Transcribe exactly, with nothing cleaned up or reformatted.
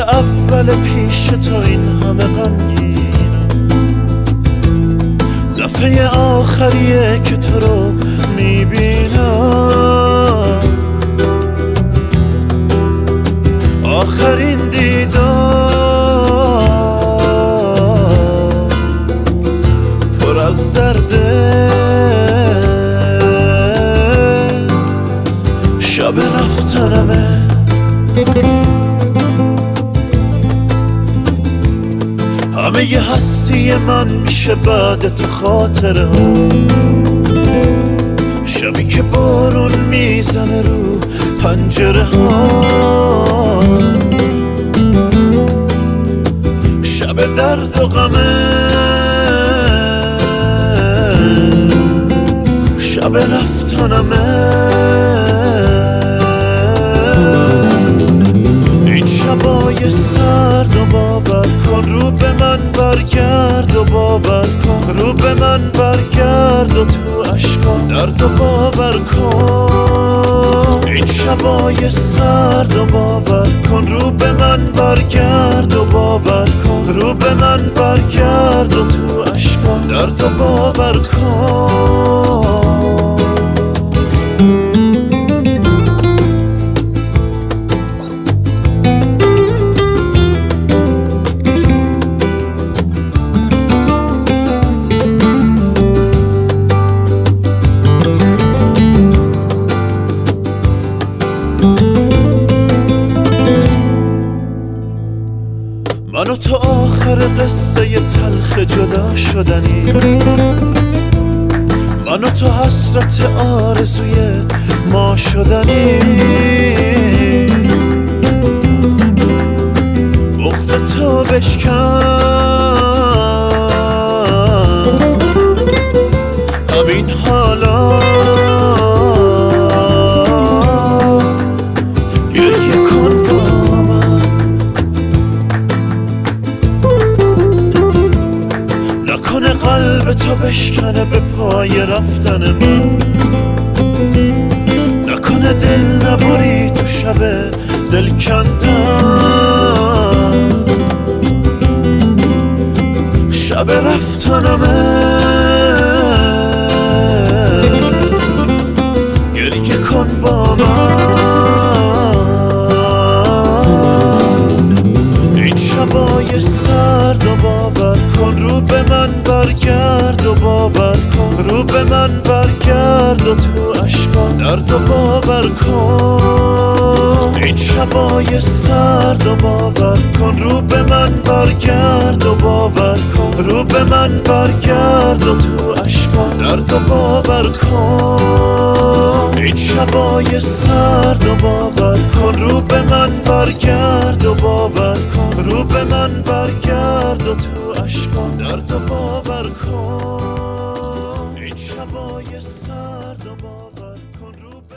اول پیش تو این همه غمگینم، دفعه آخریه که تو رو میبینم، آخرین دیدار پر از درده، شب رفتنمه. همه ی هستی من میشه بعد تو خاطره ها، شبی که بارون میزنه رو پنجره ها، شب درد و غمه، شب رفتنمه. این شبای سرد و باور کن، رو به من برگرد و باور کن، رو به من برگرد و تو اشکان درد و باور کن. این شبای سرد و باور کن، رو به من برگرد و باور کن، رو به من برگرد و تو اشکان درد و باور کن. من و تو آخر قصه ی تلخ جدا شدنی، من و تو حسرت آرزوی ما شدنی، بغض تو بشکن همین حالا، گریه کن با من، نکنه قلب تو بشکنه به پای رفتن من، نکنه دل نبری تو شب دل کندن، شب رفتنمه. گریه کن با من، این شبای سرد و باور کن، رو به من برگرد و باور کن، رو به من برگرد و تو اشکان درد و باور کن. این شبای سرد و باور کن، رو به من برگرد و باور کن، رو به من برگرد و تو اشکان درد و باور کن. این شبای سرد و باور کن، رو به من برگرد و باور کن، رو به من برگرد و تو اشکان درد و باور کن. این شبای سرد و باور کن، رو